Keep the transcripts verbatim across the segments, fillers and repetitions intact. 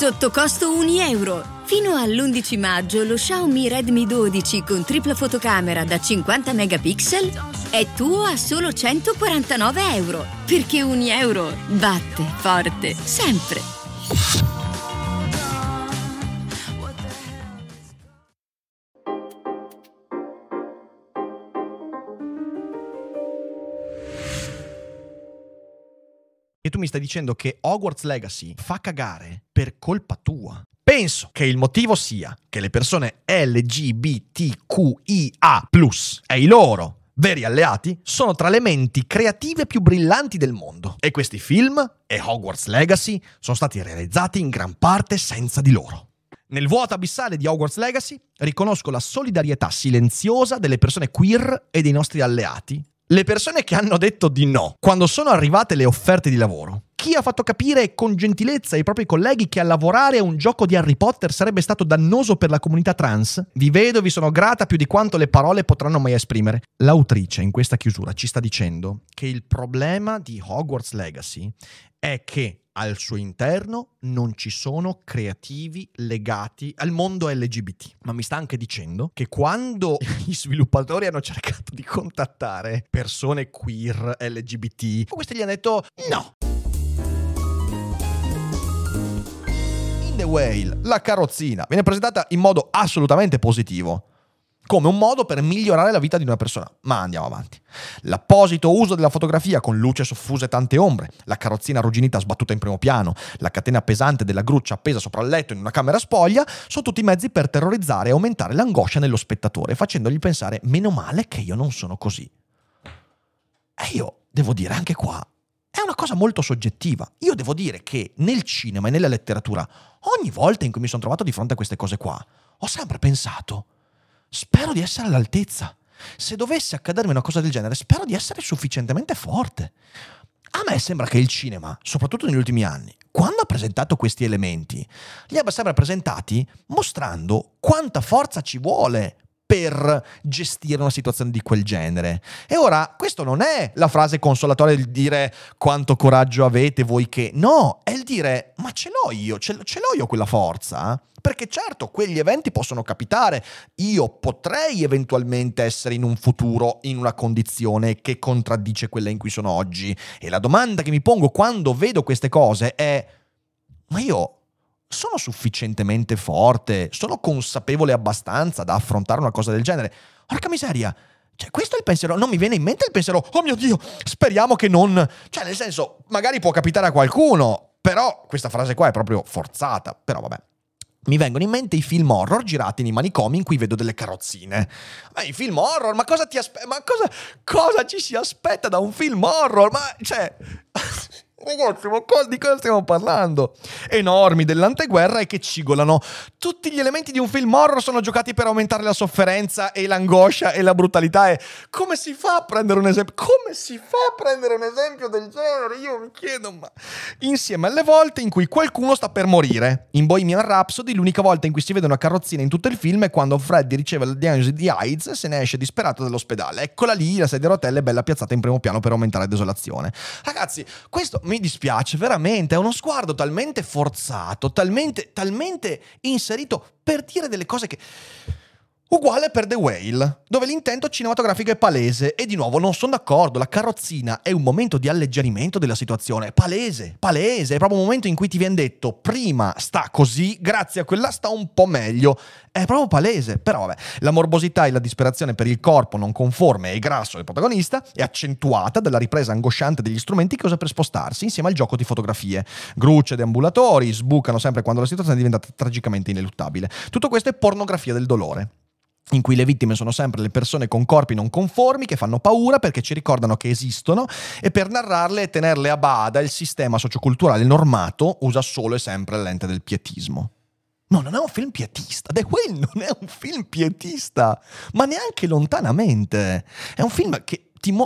Sotto costo un euro. Fino all'undici maggio lo Xiaomi Redmi dodici con tripla fotocamera da cinquanta megapixel è tuo a solo centoquarantanove euro. Perché un euro batte forte sempre. E tu mi stai dicendo che Hogwarts Legacy fa cagare per colpa tua. Penso che il motivo sia che le persone L G B T Q I A plus e i loro veri alleati sono tra le menti creative più brillanti del mondo. E questi film e Hogwarts Legacy sono stati realizzati in gran parte senza di loro. Nel vuoto abissale di Hogwarts Legacy riconosco la solidarietà silenziosa delle persone queer e dei nostri alleati. Le persone che hanno detto di no quando sono arrivate le offerte di lavoro. Chi ha fatto capire con gentilezza ai propri colleghi che a lavorare a un gioco di Harry Potter sarebbe stato dannoso per la comunità trans? Vi vedo e vi sono grata più di quanto le parole potranno mai esprimere. L'autrice in questa chiusura ci sta dicendo che il problema di Hogwarts Legacy è che al suo interno non ci sono creativi legati al mondo L G B T. Ma mi sta anche dicendo che quando gli sviluppatori hanno cercato di contattare persone queer L G B T, questi gli hanno detto no. In The Whale, la carrozzina viene presentata in modo assolutamente positivo, come un modo per migliorare la vita di una persona. Ma andiamo avanti. L'apposito uso della fotografia con luce soffusa e tante ombre, la carrozzina arrugginita sbattuta in primo piano, la catena pesante della gruccia appesa sopra il letto in una camera spoglia, sono tutti mezzi per terrorizzare e aumentare l'angoscia nello spettatore, facendogli pensare meno male che io non sono così. E io devo dire anche qua, è una cosa molto soggettiva. Io devo dire che nel cinema e nella letteratura, ogni volta in cui mi sono trovato di fronte a queste cose qua, ho sempre pensato: spero di essere all'altezza. Se dovesse accadermi una cosa del genere, spero di essere sufficientemente forte. A me sembra che il cinema, soprattutto negli ultimi anni, quando ha presentato questi elementi, li abbia sempre presentati mostrando quanta forza ci vuole per gestire una situazione di quel genere. E ora, questo non è la frase consolatoria del dire quanto coraggio avete voi che... No, è il dire, ma ce l'ho io, ce, ce l'ho io quella forza? Perché certo, quegli eventi possono capitare. Io potrei eventualmente essere in un futuro in una condizione che contraddice quella in cui sono oggi. E la domanda che mi pongo quando vedo queste cose è: ma io sono sufficientemente forte? Sono consapevole abbastanza da affrontare una cosa del genere? Porca miseria! Cioè, questo è il pensiero. Non mi viene in mente il pensiero: oh mio Dio, speriamo che non... Cioè, nel senso, magari può capitare a qualcuno, però questa frase qua è proprio forzata. Però vabbè. Mi vengono in mente i film horror girati nei manicomi in cui vedo delle carrozzine. Ma i film horror, ma cosa ti aspetta? Ma cosa, cosa ci si aspetta da un film horror? Ma, cioè... Ragazzi, ma di cosa stiamo parlando? Enormi dell'anteguerra e che cigolano. Tutti gli elementi di un film horror sono giocati per aumentare la sofferenza e l'angoscia e la brutalità. E come si fa a prendere un esempio? Come si fa a prendere un esempio del genere? Io mi chiedo, ma... Insieme alle volte in cui qualcuno sta per morire. In Bohemian Rhapsody, l'unica volta in cui si vede una carrozzina in tutto il film è quando Freddy riceve la diagnosi di AIDS e se ne esce disperato dall'ospedale. Eccola lì, la sedia a rotelle bella piazzata in primo piano per aumentare la desolazione. Ragazzi, questo... mi dispiace, veramente, è uno sguardo talmente forzato, talmente, talmente inserito per dire delle cose che... Uguale per The Whale, dove l'intento cinematografico è palese e di nuovo non sono d'accordo, la carrozzina è un momento di alleggerimento della situazione, palese, palese, è proprio un momento in cui ti viene detto prima sta così, grazie a quella sta un po' meglio, è proprio palese, però vabbè, la morbosità e la disperazione per il corpo non conforme e grasso del protagonista è accentuata dalla ripresa angosciante degli strumenti che usa per spostarsi insieme al gioco di fotografie, grucce ed ambulatori sbucano sempre quando la situazione è diventata tragicamente ineluttabile, tutto questo è pornografia del dolore, in cui le vittime sono sempre le persone con corpi non conformi che fanno paura perché ci ricordano che esistono e per narrarle e tenerle a bada il sistema socioculturale normato usa solo e sempre la lente del pietismo. No, non è un film pietista, The Whale non è un film pietista, ma neanche lontanamente. È un film che ti mo-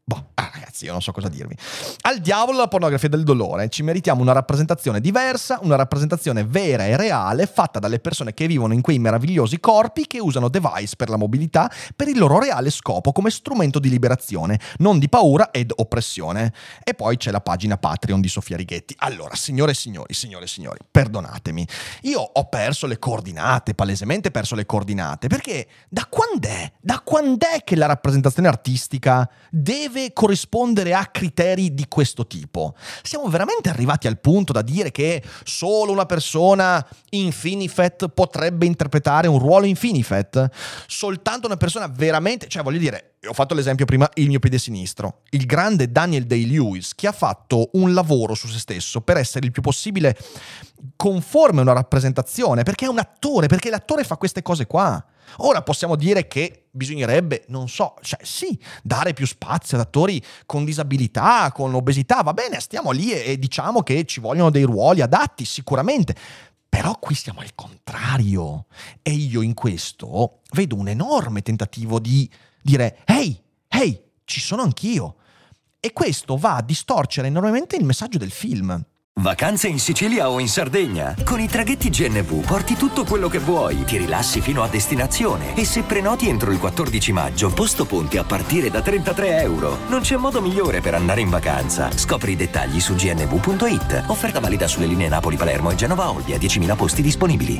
Boh, ah, ragazzi, io non so cosa dirvi. Al diavolo la pornografia del dolore. Ci meritiamo una rappresentazione diversa, una rappresentazione vera e reale, fatta dalle persone che vivono in quei meravigliosi corpi che usano device per la mobilità per il loro reale scopo come strumento di liberazione, non di paura ed oppressione. E poi c'è la pagina Patreon di Sofia Righetti. Allora, signore e signori, signore e signori, perdonatemi. Io ho perso le coordinate, palesemente perso le coordinate, perché da quand'è? Da quand'è che la rappresentazione artistica deve corrispondere a criteri di questo tipo? Siamo veramente arrivati al punto da dire che solo una persona in Finifet potrebbe interpretare un ruolo in Finifet? Soltanto una persona veramente, cioè voglio dire, ho fatto l'esempio prima, il mio piede sinistro, il grande Daniel Day-Lewis, che ha fatto un lavoro su se stesso per essere il più possibile conforme a una rappresentazione, perché è un attore, perché l'attore fa queste cose qua. Ora possiamo dire che bisognerebbe, non so, cioè sì, dare più spazio ad attori con disabilità, con obesità, va bene, stiamo lì e, e diciamo che ci vogliono dei ruoli adatti, sicuramente. Però qui siamo al contrario. E io in questo vedo un enorme tentativo di dire «Ehi, ehi, ci sono anch'io». E questo va a distorcere enormemente il messaggio del film. Vacanze in Sicilia o in Sardegna? Con i traghetti G N V porti tutto quello che vuoi, ti rilassi fino a destinazione e se prenoti entro il quattordici maggio, posto ponti a partire da trentatré euro. Non c'è modo migliore per andare in vacanza. Scopri i dettagli su g n v punto i t. Offerta valida sulle linee Napoli-Palermo e Genova-Olbia, diecimila posti disponibili.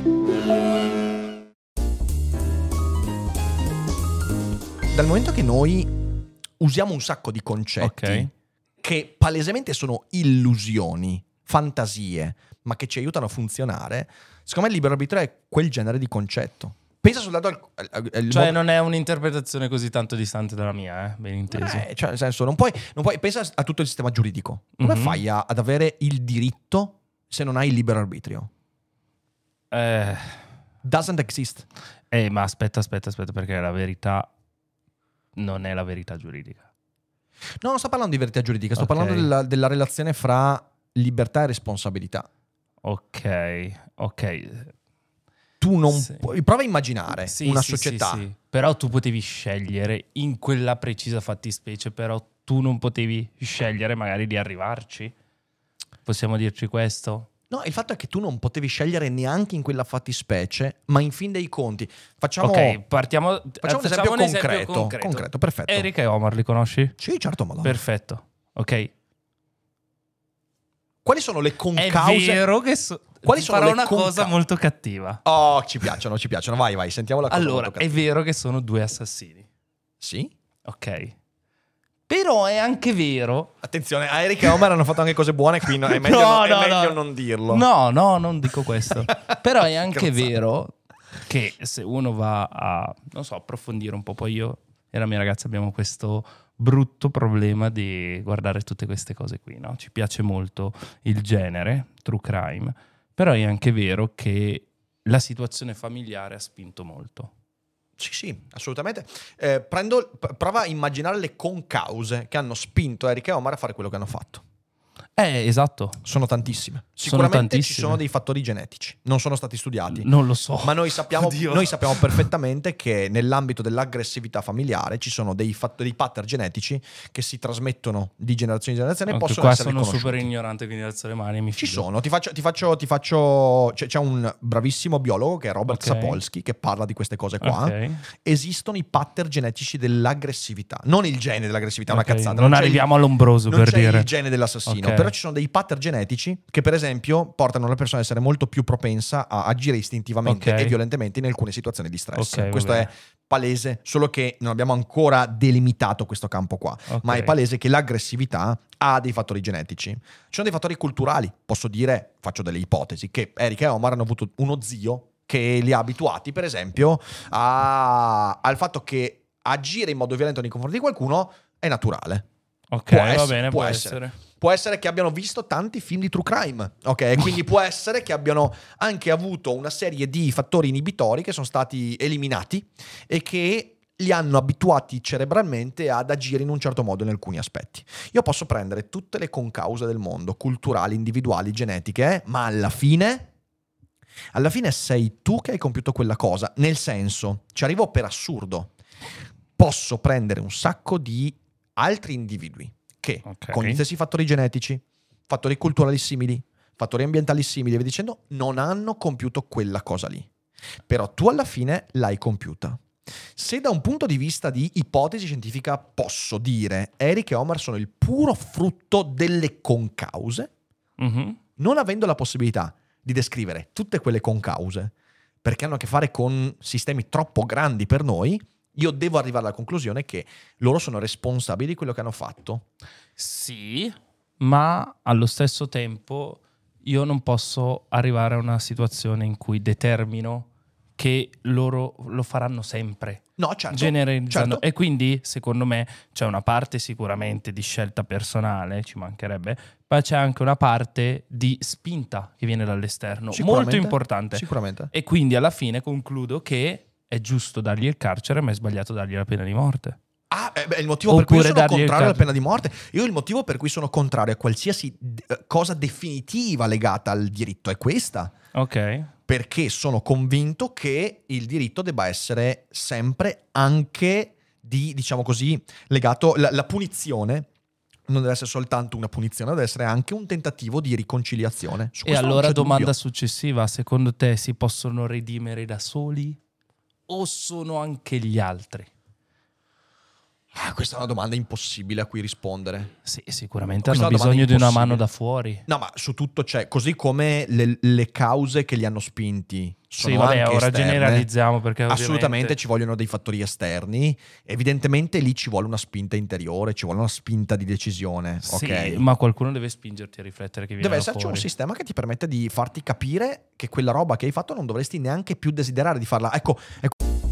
Dal momento che noi usiamo un sacco di concetti Ok. che palesemente sono illusioni, fantasie, ma che ci aiutano a funzionare, secondo me il libero arbitrio è quel genere di concetto. Pensa soltanto al... al, al Cioè modo- non è un'interpretazione così tanto distante dalla mia, eh? Ben inteso. Eh, cioè nel senso, non puoi, non puoi... Pensa a tutto il sistema giuridico. Come Mhm. fai a- ad avere il diritto se non hai il libero arbitrio? Eh, Doesn't exist. eh, ma aspetta, aspetta, aspetta, perché la verità non è la verità giuridica. No, non sto parlando di verità giuridica, sto Ok. parlando della, della relazione fra libertà e responsabilità. Ok, ok. Tu non Sì. puoi... Prova a immaginare Sì, una sì, società... sì, sì. Però tu potevi scegliere in quella precisa fattispecie, però tu non potevi scegliere magari di arrivarci. Possiamo dirci questo? No, il fatto è che tu non potevi scegliere neanche in quella fattispecie, ma in fin dei conti. Facciamo, Ok, partiamo. facciamo un facciamo esempio concreto. concreto. Perfetto. Eric e Omar li conosci? Sì, certo, madonna. Perfetto. Ok. Quali sono le È concause? vero che so- Quali sono farò le una conca- cosa molto cattiva. Oh, ci piacciono, ci piacciono. Vai, vai, sentiamo la cosa. Allora, molto è cattiva. vero che sono due assassini. Sì? Ok. Però è anche vero. Attenzione, a Eric e Omar hanno fatto anche cose buone, qui no, è meglio, No, non, no, è meglio no. non dirlo. No, no, non dico questo. Però è anche Scherzando. vero che se uno va a, non so, approfondire un po', poi io e la mia ragazza abbiamo questo brutto problema di guardare tutte queste cose qui, no? Ci piace molto il genere, true crime, però è anche vero che la situazione familiare ha spinto molto. Sì, sì, assolutamente. Eh, prendo, p- prova a immaginare le concause che hanno spinto Eric e Omar a fare quello che hanno fatto. Eh, esatto. Sono tantissime. Sono Sicuramente ci tantissime. sono dei fattori genetici, non sono stati studiati. Non lo so. Ma noi sappiamo, Oddio. noi sappiamo perfettamente che nell'ambito dell'aggressività familiare ci sono dei, fattori, dei pattern genetici che si trasmettono di generazione in generazione e Ok, possono qua essere sono riconosciuti. super ignorante, quindi alzo le mani e mi Ci fido. sono, ti faccio, ti faccio, ti faccio c'è, c'è un bravissimo biologo che è Robert Ok. Sapolsky che parla di queste cose qua. Ok. Esistono i pattern genetici dell'aggressività, non il gene dell'aggressività, è una Ok, cazzata. non c'è arriviamo il, all'ombroso, non per c'è dire. il gene dell'assassino, Ok. però ci sono dei pattern genetici che per esempio portano la persona a essere molto più propensa a agire istintivamente Ok. e violentemente in alcune situazioni di stress. Ok, va Questo bene. è palese, solo che non abbiamo ancora delimitato questo campo qua, Ok. ma è palese che l'aggressività ha dei fattori genetici. Ci sono dei fattori culturali, posso dire, faccio delle ipotesi, che Eric e Omar hanno avuto uno zio che li ha abituati, per esempio, a- al fatto che agire in modo violento nei confronti di qualcuno è naturale. Ok, Può va essere, bene, può può essere. essere. Può essere che abbiano visto tanti film di true crime, ok? Quindi può essere che abbiano anche avuto una serie di fattori inibitori che sono stati eliminati e che li hanno abituati cerebralmente ad agire in un certo modo in alcuni aspetti. Io posso prendere tutte le concause del mondo, culturali, individuali, genetiche, ma alla fine, alla fine sei tu che hai compiuto quella cosa. Nel senso, ci arrivo per assurdo. Posso prendere un sacco di altri individui che Ok. con gli stessi fattori genetici, fattori culturali simili, fattori ambientali simili e via dicendo, non hanno compiuto quella cosa lì. Però tu alla fine l'hai compiuta. Se da un punto di vista di ipotesi scientifica posso dire Eric e Omar sono il puro frutto delle concause, Mhm. non avendo la possibilità di descrivere tutte quelle concause, perché hanno a che fare con sistemi troppo grandi per noi, io devo arrivare alla conclusione che loro sono responsabili di quello che hanno fatto. Sì, ma allo stesso tempo io non posso arrivare a una situazione in cui determino che loro lo faranno sempre, No, certo. generalizzando. certo. E quindi, secondo me, c'è una parte sicuramente di scelta personale, ci mancherebbe, ma c'è anche una parte di spinta che viene dall'esterno, molto Sicuramente, importante. Sicuramente. E quindi alla fine concludo che è giusto dargli il carcere, ma è sbagliato dargli la pena di morte. Ah, eh, beh, il motivo per cui io Oppure sono dargli il contrario alla caso. pena di morte. Io il motivo per cui sono contrario a qualsiasi eh, cosa definitiva legata al diritto è questa. Ok. Perché sono convinto che il diritto debba essere sempre anche di, diciamo così, legato, la, la punizione non deve essere soltanto una punizione, deve essere anche un tentativo di riconciliazione. Su E questo non allora c'è domanda dubbio. successiva, secondo te si possono redimere da soli o sono anche gli altri? Ah, questa è una domanda impossibile a cui rispondere. Sì, sicuramente Questa hanno è una domanda bisogno di una impossibile. mano da fuori. No, ma su tutto c'è, così come le, le cause che li hanno spinti sono Sì, vabbè, anche ora esterne. generalizziamo perché Assolutamente ovviamente... ci vogliono dei fattori esterni. Evidentemente lì ci vuole una spinta interiore, ci vuole una spinta di decisione. Sì, ok? ma qualcuno deve spingerti a riflettere che viene Deve da esserci fuori. un sistema che ti permette di farti capire che quella roba che hai fatto non dovresti neanche più desiderare di farla. Ecco, ecco.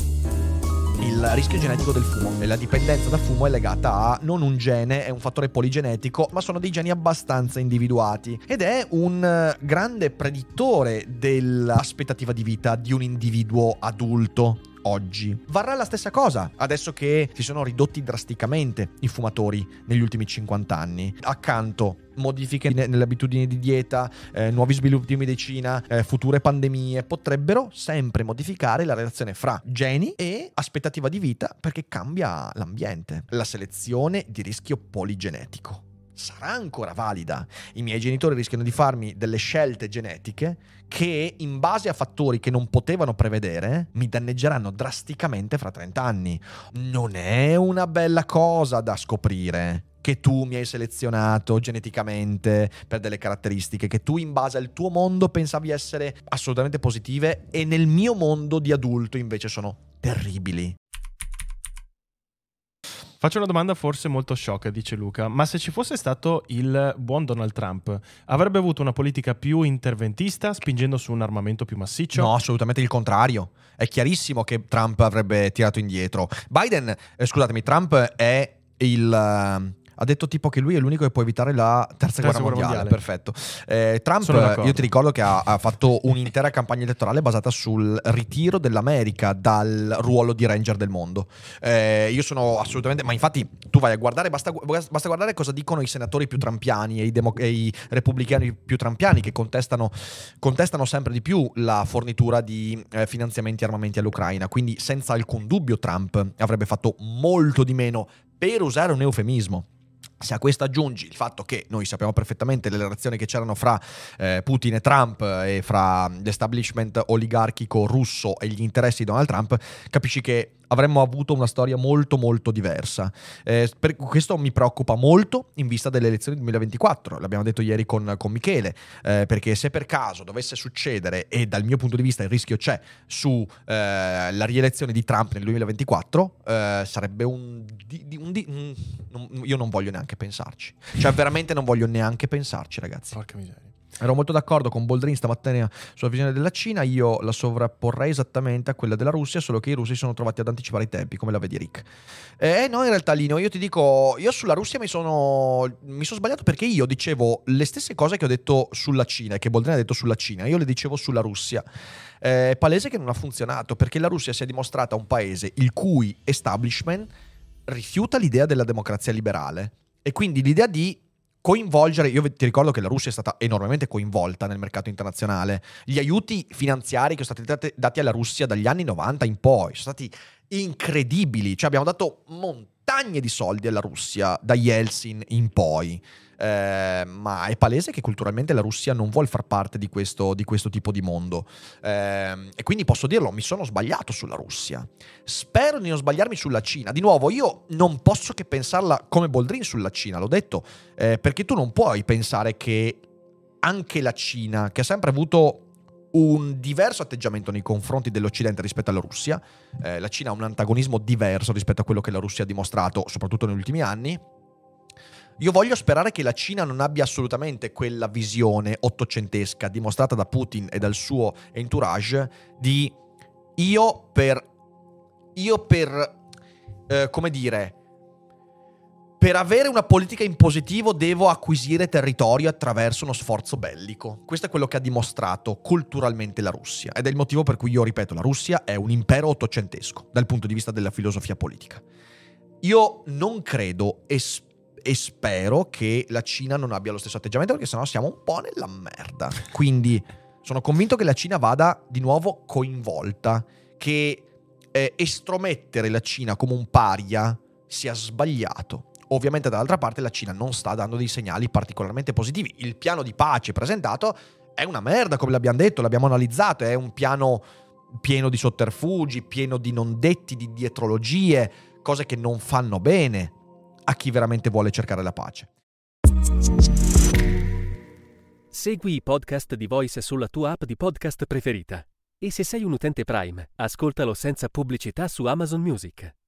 Il rischio genetico del fumo e la dipendenza da fumo è legata a non un gene, è un fattore poligenetico, ma sono dei geni abbastanza individuati ed è un eh, grande predittore dell'aspettativa di vita di un individuo adulto. Oggi varrà la stessa cosa adesso che si sono ridotti drasticamente i fumatori negli ultimi cinquanta anni. Accanto modifiche ne- nelle abitudini di dieta, eh, nuovi sviluppi di medicina, eh, future pandemie potrebbero sempre modificare la relazione fra geni e aspettativa di vita perché cambia l'ambiente. La selezione di rischio poligenetico sarà ancora valida. I miei genitori rischiano di farmi delle scelte genetiche che, in base a fattori che non potevano prevedere, mi danneggeranno drasticamente fra trenta anni. Non è una bella cosa da scoprire che tu mi hai selezionato geneticamente per delle caratteristiche che tu in base al tuo mondo pensavi essere assolutamente positive e nel mio mondo di adulto invece sono terribili. Faccio una domanda forse molto shock, dice Luca, ma se ci fosse stato il buon Donald Trump, avrebbe avuto una politica più interventista, spingendo su un armamento più massiccio? No, assolutamente il contrario. È chiarissimo che Trump avrebbe tirato indietro. Biden, eh, scusatemi, Trump è il... eh, ha detto tipo che lui è l'unico che può evitare la terza, Terza guerra, guerra mondiale. mondiale. Perfetto. Eh, Trump, Sono d'accordo. io ti ricordo che ha, ha fatto un'intera campagna elettorale basata sul ritiro dell'America dal ruolo di ranger del mondo. Eh, io sono assolutamente... Ma infatti tu vai a guardare, basta, basta guardare cosa dicono i senatori più trampiani e i, demo- e i repubblicani più trampiani che contestano, contestano sempre di più la fornitura di eh, finanziamenti e armamenti all'Ucraina. Quindi senza alcun dubbio Trump avrebbe fatto molto di meno, per usare un eufemismo. Se a questo aggiungi il fatto che noi sappiamo perfettamente le relazioni che c'erano fra eh, Putin e Trump e fra l'establishment oligarchico russo e gli interessi di Donald Trump, capisci che avremmo avuto una storia molto molto diversa. Eh, per questo mi preoccupa molto in vista delle elezioni del duemilaventiquattro, l'abbiamo detto ieri con, con Michele, eh, perché se per caso dovesse succedere, e dal mio punto di vista il rischio c'è, su eh, la rielezione di Trump nel duemilaventiquattro, eh, sarebbe un... Di, di, un, di, un non, io non voglio neanche pensarci. Cioè veramente non voglio neanche pensarci, ragazzi. Porca miseria. Ero molto d'accordo con Boldrin stamattina sulla visione della Cina, io la sovrapporrei esattamente a quella della Russia, solo che i russi si sono trovati ad anticipare i tempi, come la vedi Rick? Eh no, in realtà Lino, io ti dico, io sulla Russia mi sono, mi sono sbagliato perché io dicevo le stesse cose che ho detto sulla Cina e che Boldrin ha detto sulla Cina, io le dicevo sulla Russia. Eh, è palese che non ha funzionato, perché la Russia si è dimostrata un paese il cui establishment rifiuta l'idea della democrazia liberale e quindi l'idea di coinvolgere, io ti ricordo che la Russia è stata enormemente coinvolta nel mercato internazionale. Gli aiuti finanziari che sono stati dati alla Russia dagli anni novanta in poi sono stati incredibili, cioè abbiamo dato montagne di soldi alla Russia da Yeltsin in poi. Eh, ma è palese che culturalmente la Russia non vuole far parte di questo, di questo tipo di mondo, eh, e quindi posso dirlo, mi sono sbagliato sulla Russia. Spero di non sbagliarmi sulla Cina. Di nuovo, io non posso che pensarla come Boldrin sulla Cina, l'ho detto, eh, perché tu non puoi pensare che anche la Cina, che ha sempre avuto un diverso atteggiamento nei confronti dell'Occidente rispetto alla Russia, eh, la Cina ha un antagonismo diverso rispetto a quello che la Russia ha dimostrato, soprattutto negli ultimi anni. Io voglio sperare che la Cina non abbia assolutamente quella visione ottocentesca dimostrata da Putin e dal suo entourage di io per io per eh, come dire per avere una politica in positivo devo acquisire territorio attraverso uno sforzo bellico. Questo è quello che ha dimostrato culturalmente la Russia ed è il motivo per cui io ripeto, la Russia è un impero ottocentesco dal punto di vista della filosofia politica. Io non credo e spero E spero che la Cina non abbia lo stesso atteggiamento, perché sennò siamo un po' nella merda. Quindi sono convinto che la Cina vada di nuovo coinvolta, che eh, estromettere la Cina come un paria sia sbagliato. Ovviamente dall'altra parte la Cina non sta dando dei segnali particolarmente positivi. Il piano di pace presentato è una merda, come l'abbiamo detto, l'abbiamo analizzato, è un piano pieno di sotterfugi, pieno di non detti, di dietrologie, cose che non fanno bene a chi veramente vuole cercare la pace. Segui i podcast di Voice sulla tua app di podcast preferita. E se sei un utente Prime, ascoltalo senza pubblicità su Amazon Music.